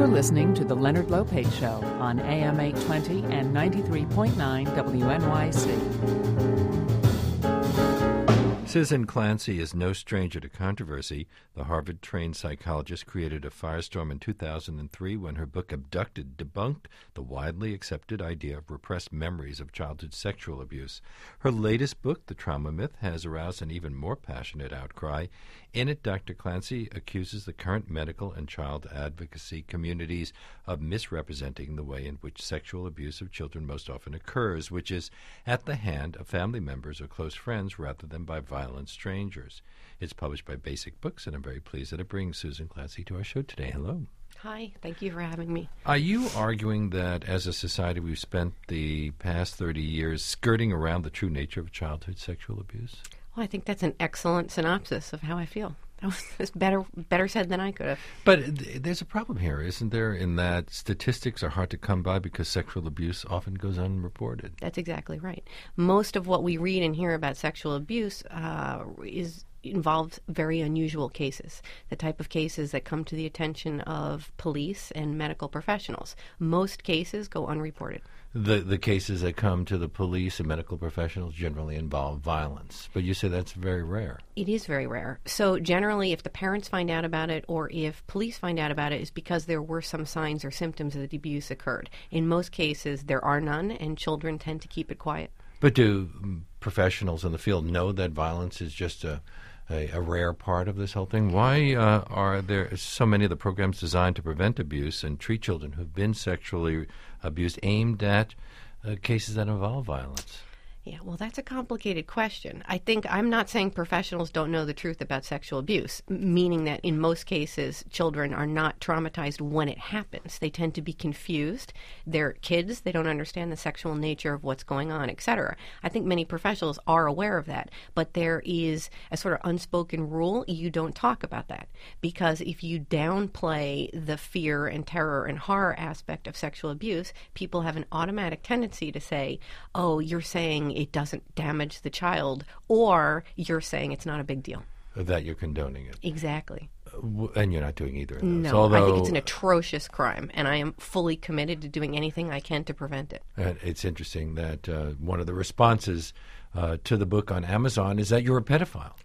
You're listening to The Leonard Lopate Show on AM 820 and 93.9 WNYC. Susan Clancy is no stranger to controversy. The Harvard-trained psychologist created a firestorm in 2003 when her book Abducted debunked the widely accepted idea of repressed memories of childhood sexual abuse. Her latest book, The Trauma Myth, has aroused an even more passionate outcry. In it, Dr. Clancy accuses the current medical and child advocacy communities of misrepresenting the way in which sexual abuse of children most often occurs, which is at the hand of family members or close friends rather than by violent strangers. It's published by Basic Books, and I'm very pleased that it brings Susan Clancy to our show today. Hello. Hi, thank you for having me. Are you arguing that as a society we've spent the past 30 years skirting around the true nature of childhood sexual abuse? Well, I think that's an excellent synopsis of how I feel. That was better said than I could have. But there's a problem here, isn't there, in that statistics are hard to come by because sexual abuse often goes unreported. That's exactly right. Most of what we read and hear about sexual abuse involves very unusual cases, the type of cases that come to the attention of police and medical professionals. Most cases go unreported. The cases that come to the police and medical professionals generally involve violence, but you say that's very rare. It is very rare. So generally, if the parents find out about it or if police find out about it, it's because there were some signs or symptoms that the abuse occurred. In most cases, there are none, and children tend to keep it quiet. But do professionals in the field know that violence is just a rare part of this whole thing? Why are there so many of the programs designed to prevent abuse and treat children who've been sexually abused aimed at cases that involve violence? Yeah, well, that's a complicated question. I think I'm not saying professionals don't know the truth about sexual abuse, meaning that in most cases, children are not traumatized when it happens. They tend to be confused. They're kids. They don't understand the sexual nature of what's going on, etc. I think many professionals are aware of that, but there is a sort of unspoken rule. You don't talk about that, because if you downplay the fear and terror and horror aspect of sexual abuse, people have an automatic tendency to say, oh, you're saying it doesn't damage the child, or you're saying it's not a big deal. That you're condoning it. Exactly. And you're not doing either of those. No, although, I think it's an atrocious crime, and I am fully committed to doing anything I can to prevent it. And it's interesting that one of the responses to the book on Amazon is that you're a pedophile.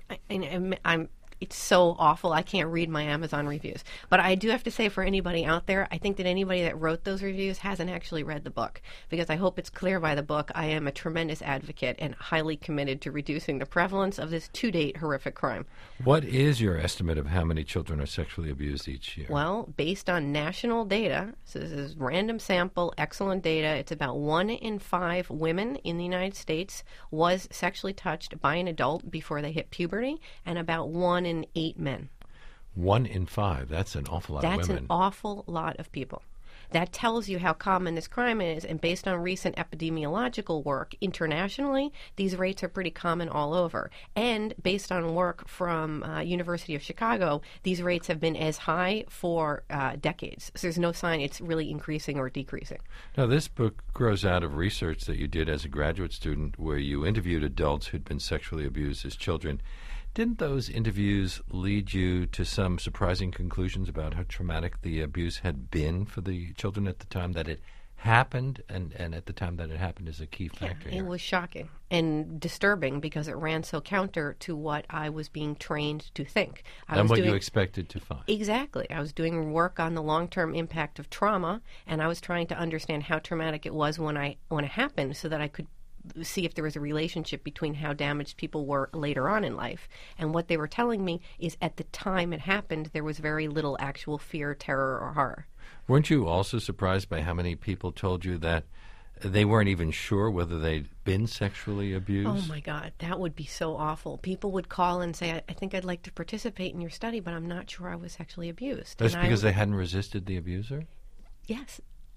It's so awful. I can't read my Amazon reviews. But I do have to say, for anybody out there, I think that anybody that wrote those reviews hasn't actually read the book, because I hope it's clear by the book I am a tremendous advocate and highly committed to reducing the prevalence of this to-date horrific crime. What is your estimate of how many children are sexually abused each year? Well, based on national data, so this is random sample, excellent data, it's about 1 in 5 women in the United States was sexually touched by an adult before they hit puberty, and about 1 in 8 men. 1 in 5. That's an awful lot of women. That's an awful lot of people. That tells you how common this crime is, and based on recent epidemiological work internationally, these rates are pretty common all over. And based on work from University of Chicago, these rates have been as high for decades. So there's no sign it's really increasing or decreasing. Now, this book grows out of research that you did as a graduate student where you interviewed adults who'd been sexually abused as children. Didn't those interviews lead you to some surprising conclusions about how traumatic the abuse had been for the children at the time that it happened, and at the time that it happened is a key factor here? It was shocking and disturbing because it ran so counter to what I was being trained to think. You expected to find. Exactly. I was doing work on the long-term impact of trauma, and I was trying to understand how traumatic it was when it happened so that I could see if there was a relationship between how damaged people were later on in life. And what they were telling me is at the time it happened, there was very little actual fear, terror, or horror. Weren't you also surprised by how many people told you that they weren't even sure whether they'd been sexually abused? Oh, my God. That would be so awful. People would call and say, I think I'd like to participate in your study, but I'm not sure I was sexually abused. That's because they hadn't resisted the abuser? Yes.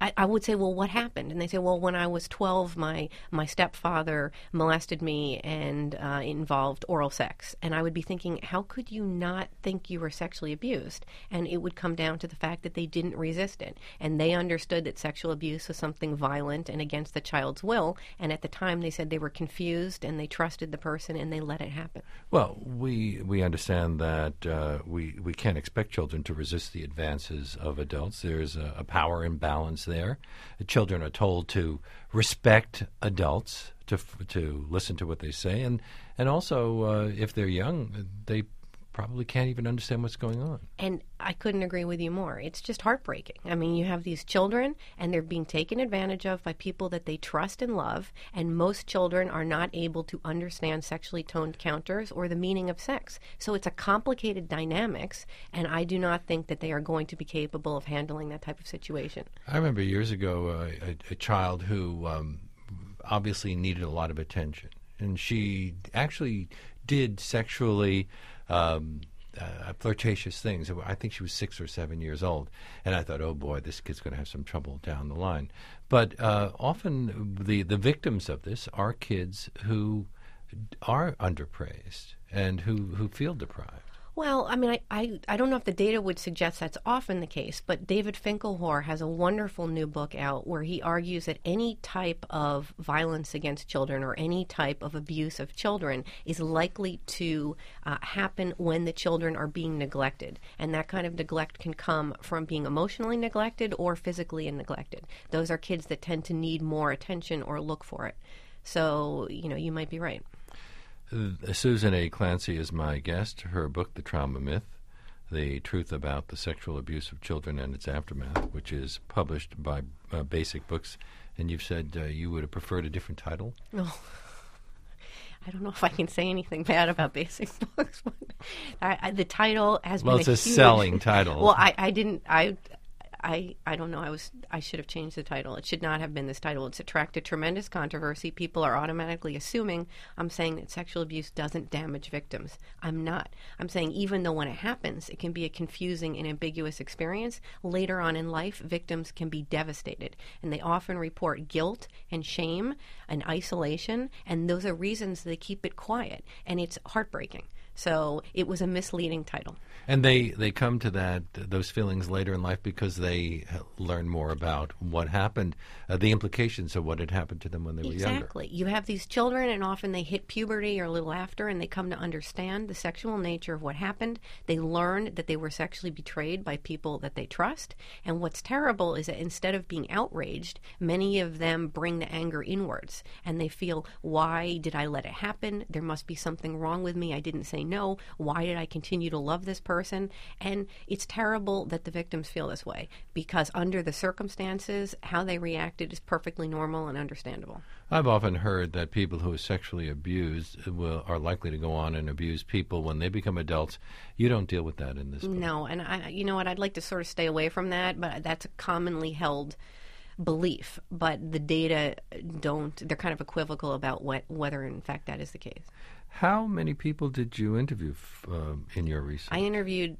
I would say, well, what happened? And they say, well, when I was 12, my stepfather molested me and involved oral sex. And I would be thinking, how could you not think you were sexually abused? And it would come down to the fact that they didn't resist it. And they understood that sexual abuse was something violent and against the child's will. And at the time, they said they were confused and they trusted the person and they let it happen. Well, we understand that we can't expect children to resist the advances of adults. There's a power imbalance there. Children are told to respect adults, to listen to what they say, and also if they're young, they probably can't even understand what's going on. And I couldn't agree with you more. It's just heartbreaking. I mean, you have these children, and they're being taken advantage of by people that they trust and love, and most children are not able to understand sexually toned counters or the meaning of sex. So it's a complicated dynamics, and I do not think that they are going to be capable of handling that type of situation. I remember years ago a child who obviously needed a lot of attention, and she actually did sexually flirtatious things. I think she was 6 or 7 years old, and I thought, oh boy, this kid's going to have some trouble down the line. But often the victims of this are kids who are underpraised and who feel deprived. Well, I mean, I don't know if the data would suggest that's often the case, but David Finkelhor has a wonderful new book out where he argues that any type of violence against children or any type of abuse of children is likely to happen when the children are being neglected. And that kind of neglect can come from being emotionally neglected or physically neglected. Those are kids that tend to need more attention or look for it. So, you might be right. Susan A. Clancy is my guest. Her book, The Trauma Myth, The Truth About the Sexual Abuse of Children and Its Aftermath, which is published by Basic Books. And you've said you would have preferred a different title? No. I don't know if I can say anything bad about Basic Books. The title has been it's a selling title. Well, I don't know. I should have changed the title. It should not have been this title. It's attracted tremendous controversy. People are automatically assuming I'm saying that sexual abuse doesn't damage victims. I'm not. I'm saying even though when it happens, it can be a confusing and ambiguous experience, later on in life, victims can be devastated. And they often report guilt and shame and isolation, and those are reasons they keep it quiet. And it's heartbreaking. So it was a misleading title. And they come to those feelings later in life because they learn more about what happened, the implications of what had happened to them when they were younger. Exactly. You have these children, and often they hit puberty or a little after, and they come to understand the sexual nature of what happened. They learn that they were sexually betrayed by people that they trust. And what's terrible is that instead of being outraged, many of them bring the anger inwards, and they feel, why did I let it happen? There must be something wrong with me. I didn't say no. Why did I continue to love this person? And it's terrible that the victims feel this way because under the circumstances, how they reacted is perfectly normal and understandable. I've often heard that people who are sexually abused are likely to go on and abuse people when they become adults. You don't deal with that in this book. No, and you know what? I'd like to sort of stay away from that, but that's a commonly held belief. But the data they're kind of equivocal about whether in fact that is the case. How many people did you interview in your research? I interviewed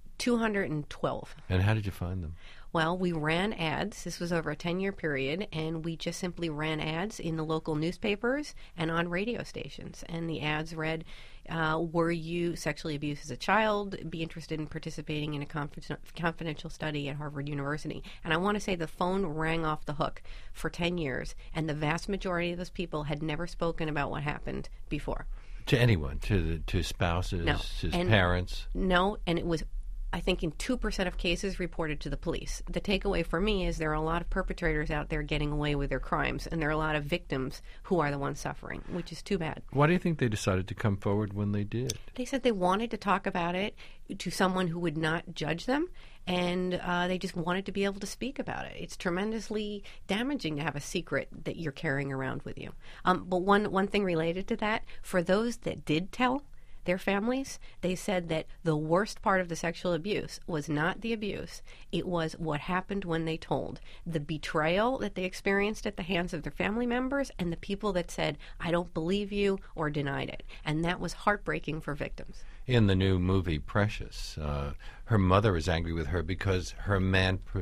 212. And how did you find them? Well, we ran ads. This was over a 10-year period, and we just simply ran ads in the local newspapers and on radio stations. And the ads read, were you sexually abused as a child? Be interested in participating in a confidential study at Harvard University. And I want to say the phone rang off the hook for 10 years, and the vast majority of those people had never spoken about what happened before. To anyone? To spouses? No. To parents? No, and it was, I think, in 2% of cases reported to the police. The takeaway for me is there are a lot of perpetrators out there getting away with their crimes, and there are a lot of victims who are the ones suffering, which is too bad. Why do you think they decided to come forward when they did? They said they wanted to talk about it to someone who would not judge them, and they just wanted to be able to speak about it. It's tremendously damaging to have a secret that you're carrying around with you. But one thing related to that, for those that did tell their families, they said that the worst part of the sexual abuse was not the abuse. It was what happened when they told. The betrayal that they experienced at the hands of their family members and the people that said, I don't believe you, or denied it. And that was heartbreaking for victims. In the new movie Precious, her mother is angry with her because her man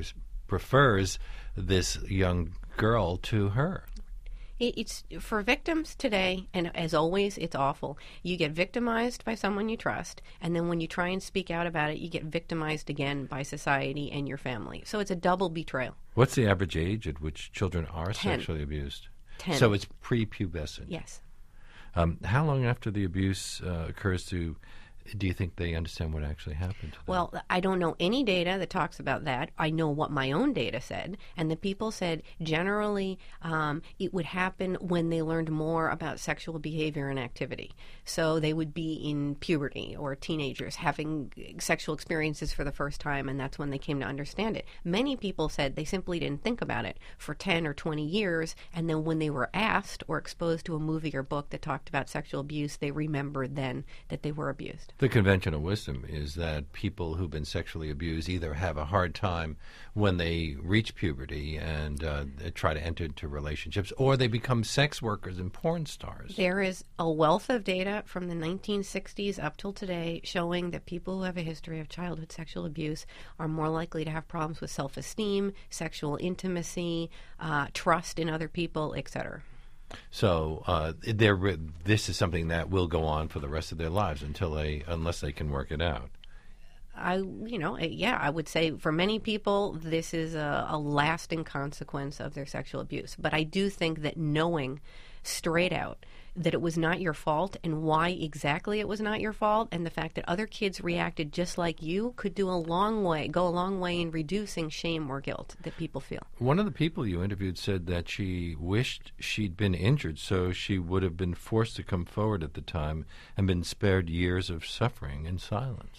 prefers this young girl to her. It's for victims today, and as always, it's awful. You get victimized by someone you trust, and then when you try and speak out about it, you get victimized again by society and your family. So it's a double betrayal. What's the average age at which children are 10. sexually abused? 10. So it's prepubescent. Yes. How long after the abuse occurs do you think they understand what actually happened to them? Well, I don't know any data that talks about that. I know what my own data said, and the people said generally it would happen when they learned more about sexual behavior and activity. So they would be in puberty or teenagers having sexual experiences for the first time, and that's when they came to understand it. Many people said they simply didn't think about it for 10 or 20 years, and then when they were asked or exposed to a movie or book that talked about sexual abuse, they remembered then that they were abused. The conventional wisdom is that people who've been sexually abused either have a hard time when they reach puberty and try to enter into relationships, or they become sex workers and porn stars. There is a wealth of data from the 1960s up till today showing that people who have a history of childhood sexual abuse are more likely to have problems with self-esteem, sexual intimacy, trust in other people, etc. So this is something that will go on for the rest of their lives unless they can work it out. I would say for many people, this is a lasting consequence of their sexual abuse. But I do think that knowing straight out that it was not your fault and why exactly it was not your fault, and the fact that other kids reacted just like you could go a long way in reducing shame or guilt that people feel. One of the people you interviewed said that she wished she'd been injured so she would have been forced to come forward at the time and been spared years of suffering in silence.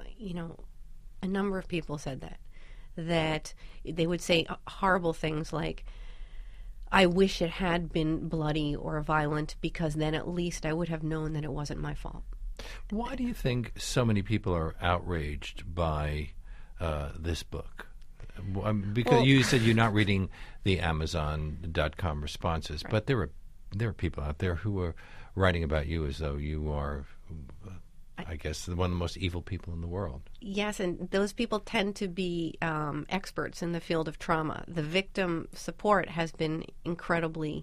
A number of people said that they would say horrible things like, I wish it had been bloody or violent because then at least I would have known that it wasn't my fault. Why do you think so many people are outraged by this book? Because you said you're not reading the Amazon.com responses, right. But there are people out there who are writing about you as though you are, I guess, one of the most evil people in the world. Yes, and those people tend to be experts in the field of trauma. The victim support has been incredibly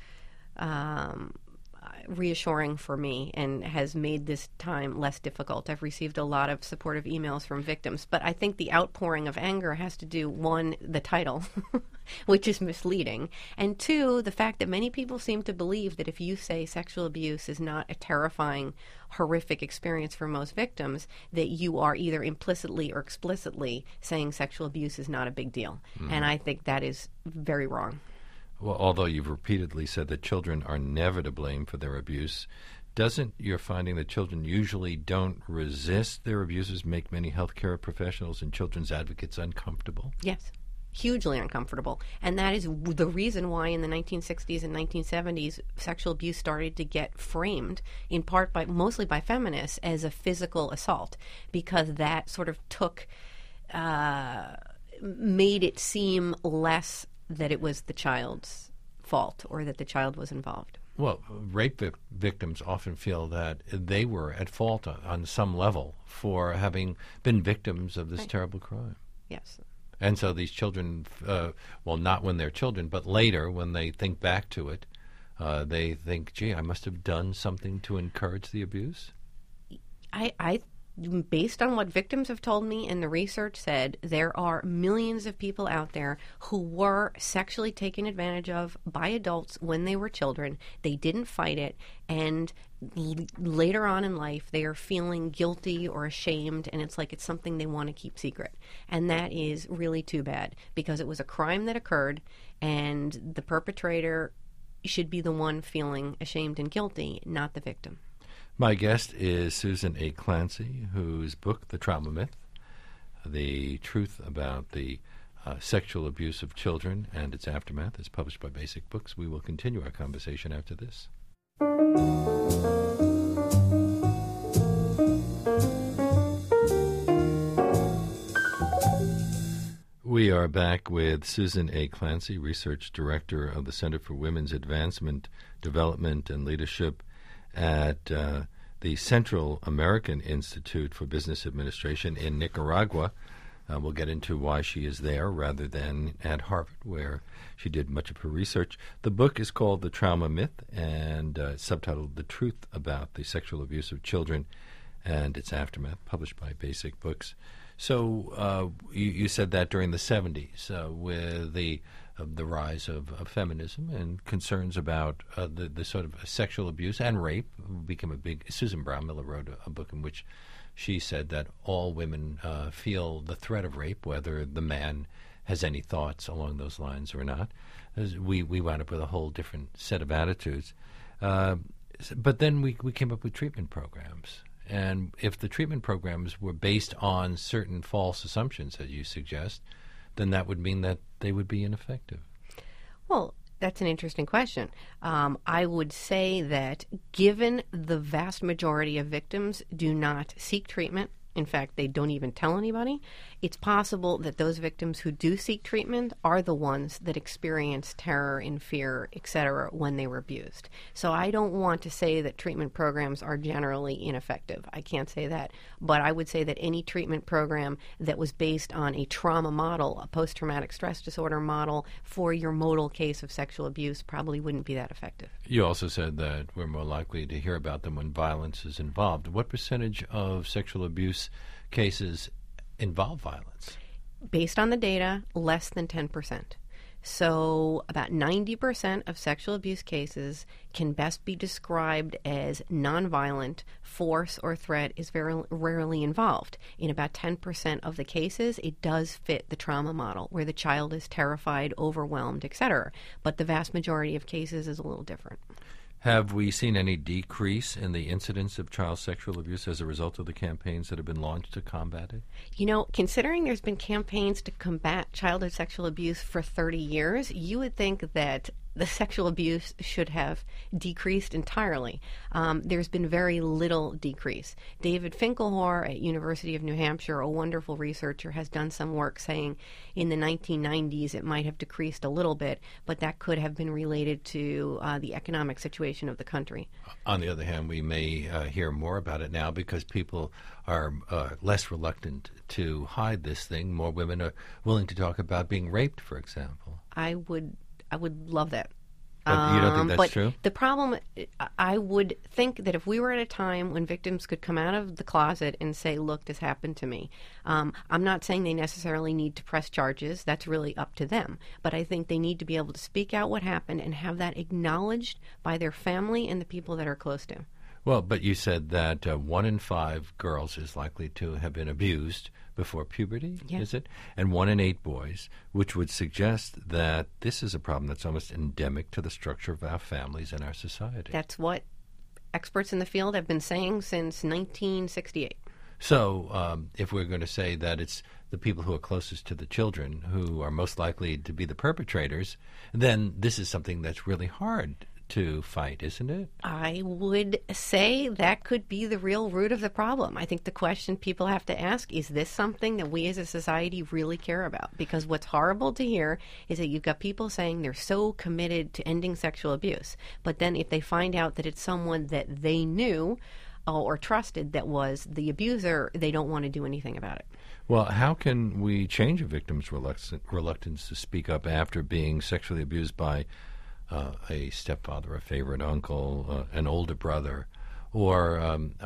reassuring for me and has made this time less difficult. I've received a lot of supportive emails from victims, but I think the outpouring of anger has to do, one, the title, which is misleading, and two, the fact that many people seem to believe that if you say sexual abuse is not a terrifying, horrific experience for most victims, that you are either implicitly or explicitly saying sexual abuse is not a big deal. Mm-hmm. And I think that is very wrong. Well, although you've repeatedly said that children are never to blame for their abuse, doesn't your finding that children usually don't resist their abusers make many healthcare professionals and children's advocates uncomfortable? Yes, hugely uncomfortable. And that is the reason why in the 1960s and 1970s sexual abuse started to get framed, in part mostly by feminists, as a physical assault, because that sort of made it seem less that it was the child's fault or that the child was involved. Well, rape victims often feel that they were at fault on some level for having been victims of this right. terrible crime. Yes. And so these children, not when they're children, but later when they think back to it, they think, gee, I must have done something to encourage the abuse? Based on what victims have told me and the research said, there are millions of people out there who were sexually taken advantage of by adults when they were children. They didn't fight it, and later on in life they are feeling guilty or ashamed, and it's like it's something they want to keep secret. And that is really too bad, because it was a crime that occurred, and the perpetrator should be the one feeling ashamed and guilty, not the victim. My guest is Susan A. Clancy, whose book, The Trauma Myth, The Truth About the Sexual Abuse of Children and Its Aftermath, is published by Basic Books. We will continue our conversation after this. We are back with Susan A. Clancy, Research Director of the Center for Women's Advancement, Development, and Leadership at the Central American Institute for Business Administration in Nicaragua. We'll get into why she is there rather than at Harvard, where she did much of her research. The book is called The Trauma Myth and subtitled The Truth About the Sexual Abuse of Children and Its Aftermath, published by Basic Books. So you said that during the 70s, with the rise of feminism and concerns about the sort of sexual abuse and rape became a big. Susan Brown Miller wrote a book in which she said that all women feel the threat of rape, whether the man has any thoughts along those lines or not. We wound up with a whole different set of attitudes. But then we came up with treatment programs. And if the treatment programs were based on certain false assumptions, as you suggest, then that would mean that they would be ineffective. Well, that's an interesting question. I would say that given the vast majority of victims do not seek treatment, in fact, they don't even tell anybody, it's possible that those victims who do seek treatment are the ones that experience terror and fear, etc., when they were abused. So I don't want to say that treatment programs are generally ineffective. I can't say that. But I would say that any treatment program that was based on a trauma model, a post-traumatic stress disorder model for your modal case of sexual abuse probably wouldn't be that effective. You also said that we're more likely to hear about them when violence is involved. What percentage of sexual abuse cases involve violence? Based on the data, less than 10%. So about 90% of sexual abuse cases can best be described as nonviolent. Force or threat is very rarely involved. In about 10% of the cases, it does fit the trauma model, where the child is terrified, overwhelmed, etc. But the vast majority of cases is a little different. Have we seen any decrease in the incidence of child sexual abuse as a result of the campaigns that have been launched to combat it? You know, considering there's been campaigns to combat childhood sexual abuse for 30 years, you would think that the sexual abuse should have decreased entirely. There's been very little decrease. David Finkelhor at University of New Hampshire, a wonderful researcher, has done some work saying in the 1990s it might have decreased a little bit, but that could have been related to the economic situation of the country. On the other hand, we may hear more about it now because people are less reluctant to hide this thing. More women are willing to talk about being raped, for example. I would love that. But you don't think that's but true? The problem, I would think that if we were at a time when victims could come out of the closet and say, look, this happened to me, I'm not saying they necessarily need to press charges. That's really up to them. But I think they need to be able to speak out what happened and have that acknowledged by their family and the people that are close to them. Well, but you said that 1 in 5 girls is likely to have been abused before puberty, is it? And 1 in 8 boys, which would suggest that this is a problem that's almost endemic to the structure of our families and our society. That's what experts in the field have been saying since 1968. So if we're going to say that it's the people who are closest to the children who are most likely to be the perpetrators, then this is something that's really hard to fight, isn't it? I would say that could be the real root of the problem. I think the question people have to ask, is this something that we as a society really care about? Because what's horrible to hear is that you've got people saying they're so committed to ending sexual abuse, but then if they find out that it's someone that they knew or trusted that was the abuser, they don't want to do anything about it. Well, how can we change a victim's reluctance to speak up after being sexually abused by a stepfather, a favorite uncle, an older brother, or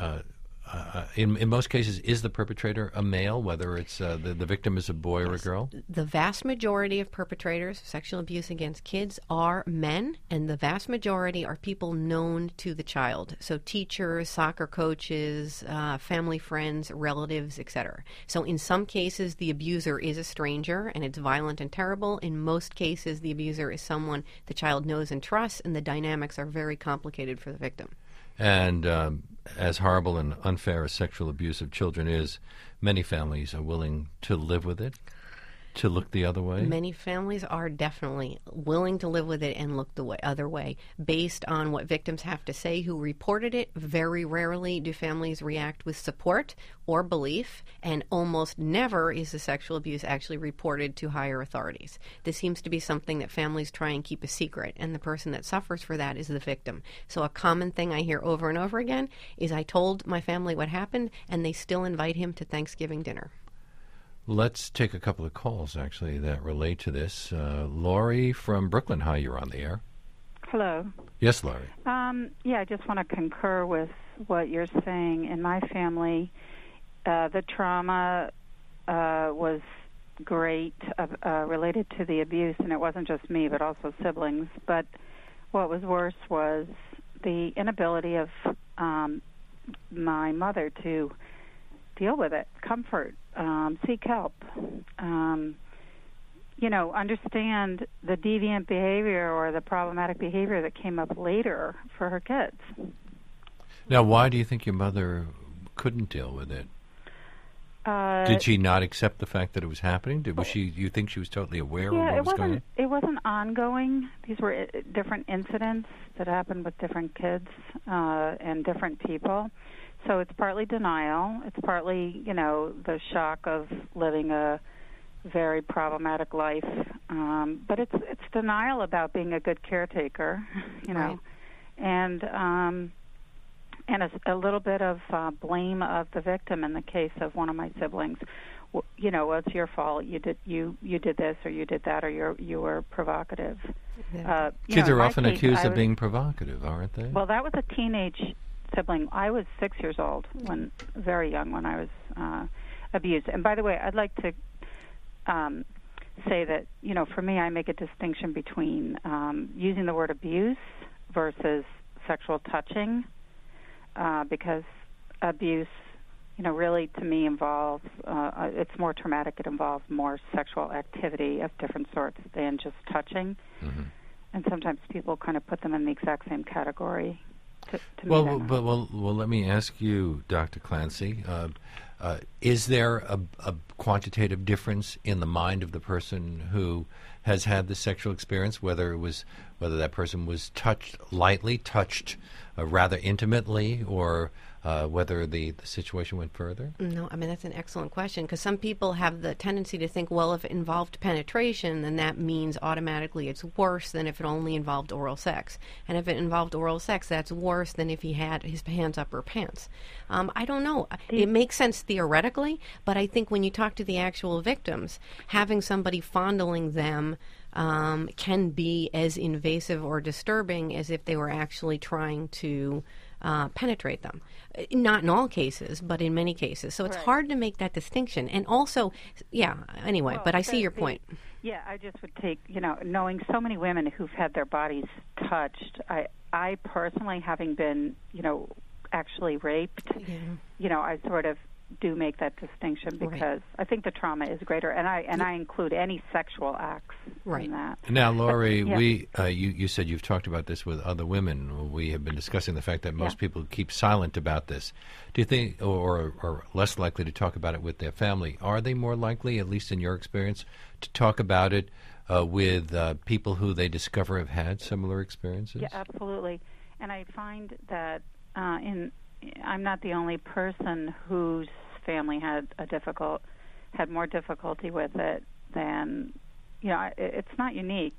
in most cases, is the perpetrator a male, whether it's the victim is a boy or a girl? The vast majority of perpetrators of sexual abuse against kids are men, and the vast majority are people known to the child. So teachers, soccer coaches, family friends, relatives, etc. So in some cases, the abuser is a stranger, and it's violent and terrible. In most cases, the abuser is someone the child knows and trusts, and the dynamics are very complicated for the victim. And as horrible and unfair as sexual abuse of children is, many families are willing to live with it, to look the other way? Many families are definitely willing to live with it and look the other way. Based on what victims have to say who reported it, very rarely do families react with support or belief, and almost never is the sexual abuse actually reported to higher authorities. This seems to be something that families try and keep a secret, and the person that suffers for that is the victim. So a common thing I hear over and over again is, I told my family what happened, and they still invite him to Thanksgiving dinner. Let's take a couple of calls, actually, that relate to this. Laurie from Brooklyn. Hi, you're on the air. Hello. Yes, Laurie. I just want to concur with what you're saying. In my family, the trauma was great related to the abuse, and it wasn't just me, but also siblings. But what was worse was the inability of my mother to deal with it, comfort, seek help, understand the deviant behavior or the problematic behavior that came up later for her kids. Now, why do you think your mother couldn't deal with it? Did she not accept the fact that it was happening? You think she was totally aware of what was going on? It wasn't ongoing. These were different incidents that happened with different kids and different people. So it's partly denial. It's partly, the shock of living a very problematic life. But it's denial about being a good caretaker, Right. and a little bit of blame of the victim in the case of one of my siblings. Well, it's your fault. You did this or you did that, or you were provocative. Yeah. Kids are often accused of being provocative, aren't they? Well, that was a teenage sibling. I was 6 years old, very young, when I was abused. And by the way, I'd like to say that, for me, I make a distinction between using the word abuse versus sexual touching, because abuse, really to me involves, it's more traumatic. It involves more sexual activity of different sorts than just touching. Mm-hmm. And sometimes people kind of put them in the exact same category. Well, let me ask you, Dr. Clancy, is there a quantitative difference in the mind of the person who has had the sexual experience, whether that person was touched rather intimately, or whether the situation went further? No, that's an excellent question, because some people have the tendency to think, well, if it involved penetration, then that means automatically it's worse than if it only involved oral sex. And if it involved oral sex, that's worse than if he had his hands up her pants. I don't know. It makes sense theoretically, but I think when you talk to the actual victims, having somebody fondling them can be as invasive or disturbing as if they were actually trying to penetrate them. Not in all cases, but in many cases. So it's hard to make that distinction. And also, anyway, but I see your point. Yeah, I just would take, knowing so many women who've had their bodies touched, I personally, having been, actually raped, I sort of do make that distinction because I think the trauma is greater, and I include any sexual acts in that. Now, Laurie, you said you've talked about this with other women. We have been discussing the fact that most people keep silent about this. Do you think, or are less likely to talk about it with their family? Are they more likely, at least in your experience, to talk about it with people who they discover have had similar experiences? Yeah, absolutely. And I find that I'm not the only person whose family had more difficulty with it than, it's not unique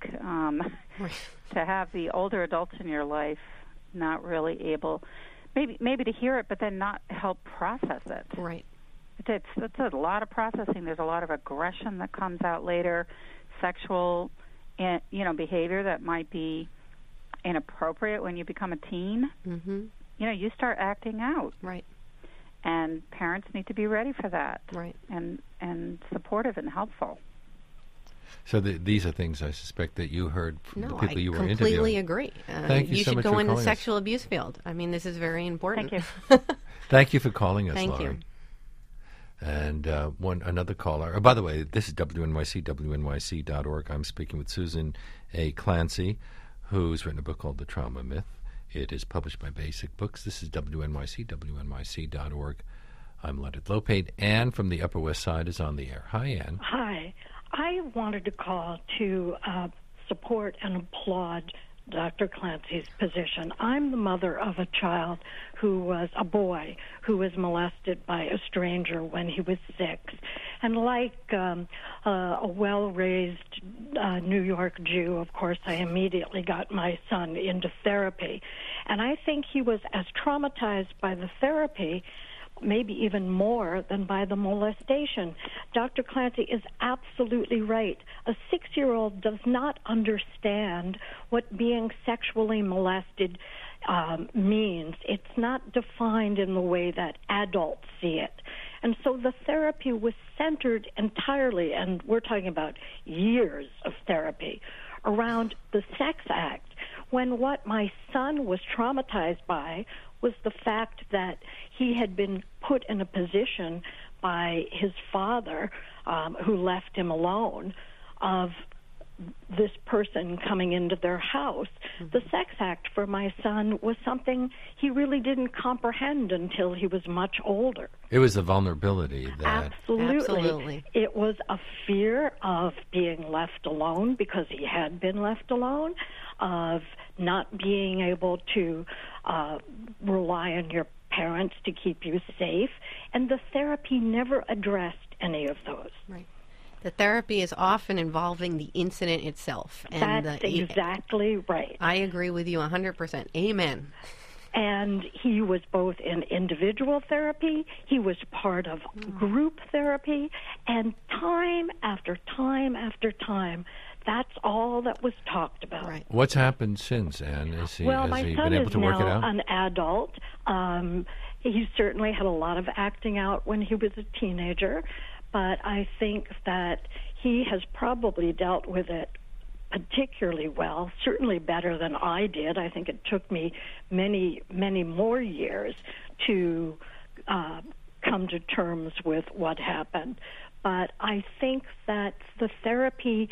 to have the older adults in your life not really able, maybe to hear it, but then not help process it. Right. It's a lot of processing. There's a lot of aggression that comes out later, sexual, behavior that might be inappropriate when you become a teen. Mm-hmm. You start acting out. Right. And parents need to be ready for that. Right. And supportive and helpful. So these are things I suspect that you heard from the people you were interviewing. I completely agree. Thank you so much for calling us. You should go in the sexual abuse field. This is very important. Thank you. Thank you for calling us, Thank Laurie. you. And another caller. By the way, this is WNYC, WNYC.org. I'm speaking with Susan A. Clancy, who's written a book called The Trauma Myth. It is published by Basic Books. This is WNYC, WNYC.org. I'm Leonard Lopate. Ann from the Upper West Side is on the air. Hi, Ann. Hi. I wanted to call to support and applaud Dr. Clancy's position. I'm the mother of a child who was a boy who was molested by a stranger when he was 6. And like a well-raised New York Jew, of course, I immediately got my son into therapy. And I think he was as traumatized by the therapy maybe even more than by the molestation. Dr. Clancy is absolutely right. A 6-year-old does not understand what being sexually molested means. It's not defined in the way that adults see it. And so the therapy was centered entirely, and we're talking about years of therapy, around the sex act, when what my son was traumatized by was the fact that he had been put in a position by his father, who left him alone, of this person coming into their house. The sex act for my son was something he really didn't comprehend until he was much older. It was the vulnerability that... Absolutely. It was a fear of being left alone because he had been left alone, of not being able to rely on your parents to keep you safe, and the therapy never addressed any of those. Right. The therapy is often involving the incident itself. And That's exactly right. I agree with you 100%. Amen. And he was both in individual therapy, he was part of group therapy, and time after time after time, that's all that was talked about. Right. What's happened since, Anne? Has he my son been able is to work it now out? an adult. He certainly had a lot of acting out when he was a teenager, but I think that he has probably dealt with it particularly well, certainly better than I did. I think it took me many, many more years to come to terms with what happened. But I think that the therapy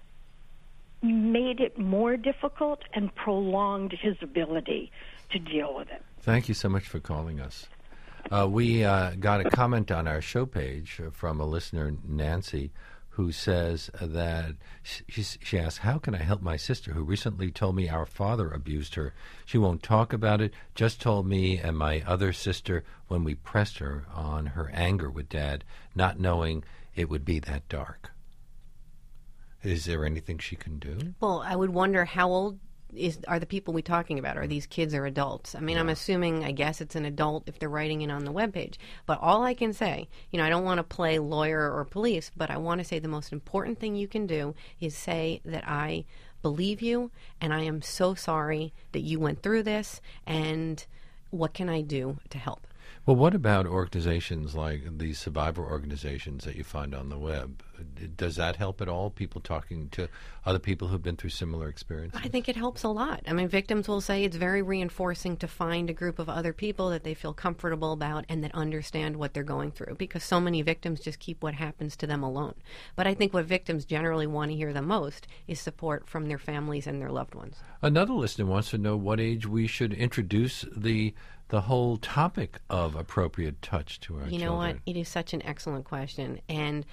made it more difficult and prolonged his ability to deal with it. Thank you so much for calling us. We got a comment on our show page from a listener, Nancy, who says that she asked, how can I help my sister who recently told me our father abused her? She won't talk about it, just told me and my other sister when we pressed her on her anger with Dad, not knowing it would be that dark. Is there anything she can do? Well, I would wonder how old are the people we talking about? Are these kids or adults? I mean, I'm assuming, I guess it's an adult if they're writing it on the webpage. But all I can say, I don't want to play lawyer or police, but I want to say the most important thing you can do is say that I believe you and I am so sorry that you went through this, and what can I do to help? Well, what about organizations like these survivor organizations that you find on the web? Does that help at all, people talking to other people who've been through similar experiences? I think it helps a lot. I mean, victims will say it's very reinforcing to find a group of other people that they feel comfortable about and that understand what they're going through, because so many victims just keep what happens to them alone. But I think what victims generally want to hear the most is support from their families and their loved ones. Another listener wants to know what age we should introduce the whole topic of appropriate touch to our children. You know what? It is such an excellent question. And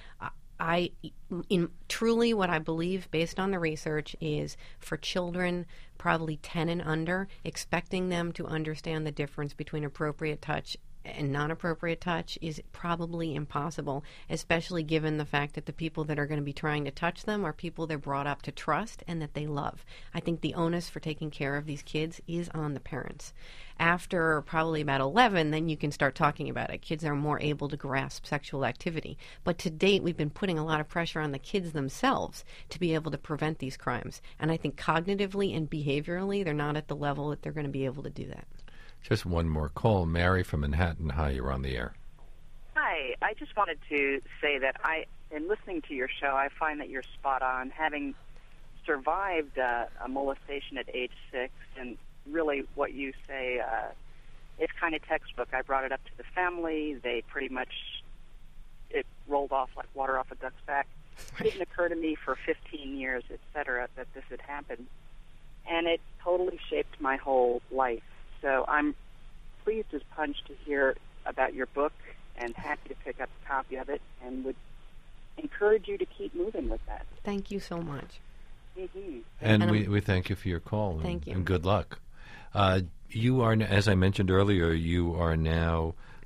truly what I believe, based on the research, is for children probably 10 and under, expecting them to understand the difference between appropriate touch and non-appropriate touch is probably impossible, especially given the fact that the people that are going to be trying to touch them are people they're brought up to trust and that they love. I think the onus for taking care of these kids is on the parents. After probably about 11, then you can start talking about it. Kids are more able to grasp sexual activity. But to date, we've been putting a lot of pressure on the kids themselves to be able to prevent these crimes. And I think cognitively and behaviorally, they're not at the level that they're going to be able to do that. Just one more call. Mary from Manhattan. Hi, you're on the air. Hi. I just wanted to say that in listening to your show, I find that you're spot on. Having survived a molestation at age 6, and really what you say, it's kind of textbook. I brought it up to the family. They pretty much, it rolled off like water off a duck's back. It didn't occur to me for 15 years, et cetera, that this had happened. And it totally shaped my whole life. So I'm pleased as punch to hear about your book and happy to pick up a copy of it and would encourage you to keep moving with that. Thank you so much. Mm-hmm. And we thank you for your call. Thank you. And good luck. You are, as I mentioned earlier, you are now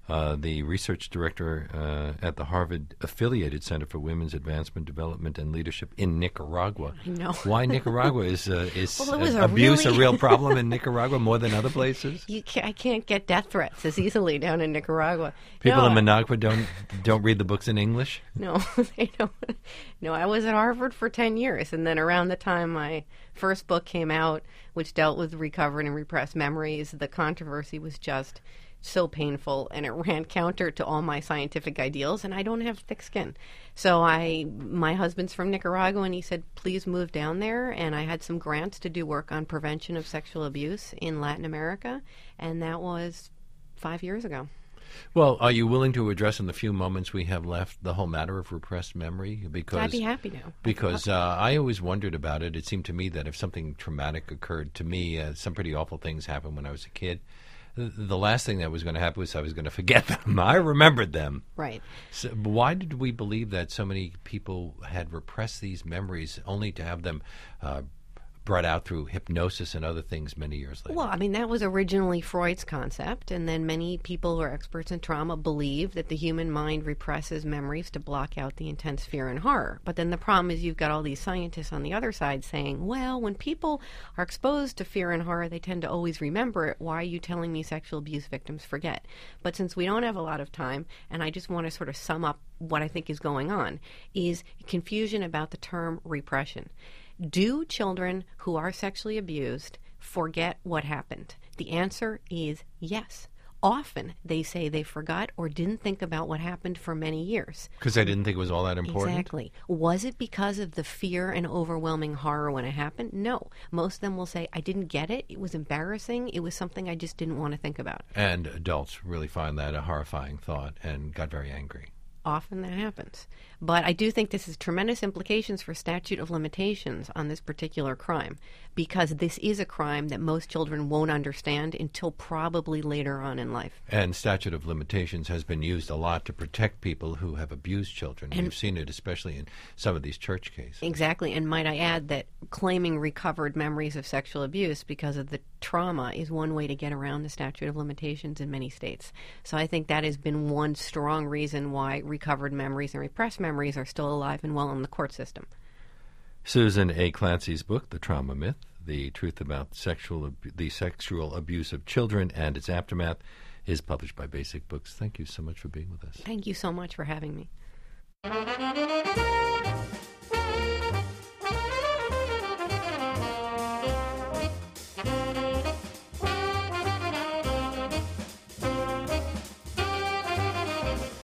the research director at the Harvard-affiliated Center for Women's Advancement, Development, and Leadership in Nicaragua. I know. Why Nicaragua? Is Well, abuse a real problem in Nicaragua more than other places? I can't get death threats as easily down in Nicaragua. People in Managua don't read the books in English? No, they don't. No, I was at Harvard for 10 years, and then around the time my first book came out, which dealt with recovered and repressed memories, the controversy was just so painful, and it ran counter to all my scientific ideals, and I don't have thick skin. So my husband's from Nicaragua, and he said, please move down there, and I had some grants to do work on prevention of sexual abuse in Latin America, and that was 5 years ago. Well, are you willing to address in the few moments we have left the whole matter of repressed memory? Because I'd be happy to. Because I always wondered about it. It seemed to me that if something traumatic occurred to me, some pretty awful things happened when I was a kid, the last thing that was going to happen was I was going to forget them. I remembered them. Right. So why did we believe that so many people had repressed these memories only to have them brought out through hypnosis and other things many years later? Well, I mean, that was originally Freud's concept, and then many people who are experts in trauma believe that the human mind represses memories to block out the intense fear and horror. But then the problem is you've got all these scientists on the other side saying, well, when people are exposed to fear and horror, they tend to always remember it. Why are you telling me sexual abuse victims forget? But since we don't have a lot of time, and I just want to sort of sum up what I think is going on, is confusion about the term repression. Do children who are sexually abused forget what happened? The answer is yes. Often they say they forgot or didn't think about what happened for many years. Because they didn't think it was all that important? Exactly. Was it because of the fear and overwhelming horror when it happened? No. Most of them will say, I didn't get it. It was embarrassing. It was something I just didn't want to think about. And adults really find that a horrifying thought and got very angry. Often that happens. But I do think this has tremendous implications for statute of limitations on this particular crime, because this is a crime that most children won't understand until probably later on in life. And statute of limitations has been used a lot to protect people who have abused children. And you've seen it especially in some of these church cases. Exactly. And might I add that claiming recovered memories of sexual abuse because of the trauma is one way to get around the statute of limitations in many states. So I think that has been one strong reason why recovered memories and repressed memories are still alive and well in the court system. Susan A. Clancy's book, The Trauma Myth, The Truth About the Sexual Abuse of Children and Its Aftermath, is published by Basic Books. Thank you so much for being with us. Thank you so much for having me.